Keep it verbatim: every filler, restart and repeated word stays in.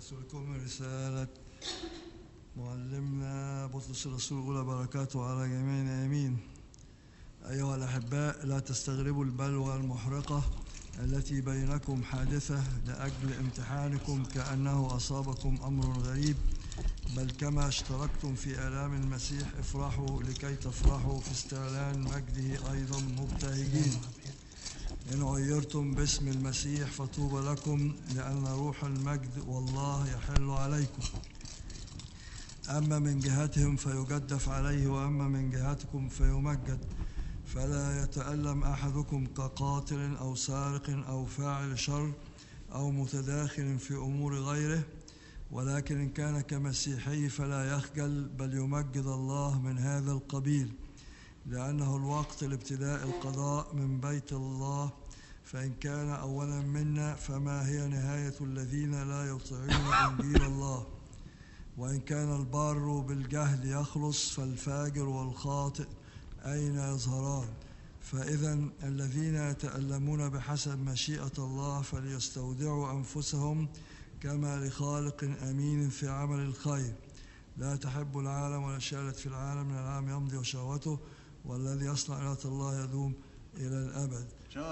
رسولكم رسالة معلمنا بطرس الرسول الأولى، بركاته على جميعنا آمين. أيها الأحباء، لا تستغربوا البلوى المحرقة التي بينكم حادثة لأجل امتحانكم كأنه أصابكم أمر غريب، بل كما اشتركتم في آلام المسيح افرحوا لكي تفرحوا في استعلان مجده أيضا مبتهجين. إن عيرتم باسم المسيح فطوبى لكم، لأن روح المجد والله يحل عليكم. أما من جهتهم فيجدف عليه، وأما من جهتكم فيمجد. فلا يتألم أحدكم كقاتل أو سارق أو فاعل شر أو متداخل في أمور غيره، ولكن إن كان كمسيحي فلا يخجل، بل يمجد الله من هذا القبيل، لأنه الوقت لابتداء القضاء من بيت الله. فإن كان أولا منا، فما هي نهاية الذين لا يطيعون إنجيل الله؟ وإن كان البار بالجهل يخلص، فالفاجر والخاطئ أين يظهران؟ فإذا الذين يتألمون بحسب مشيئة الله فليستودعوا أنفسهم كما لخالق أمين في عمل الخير. لا تحب العالم ولا الشهوة في العالم، من العالم يمضي وشهوته، والذي يصنع إرادة الله يدوم إلى الأبد.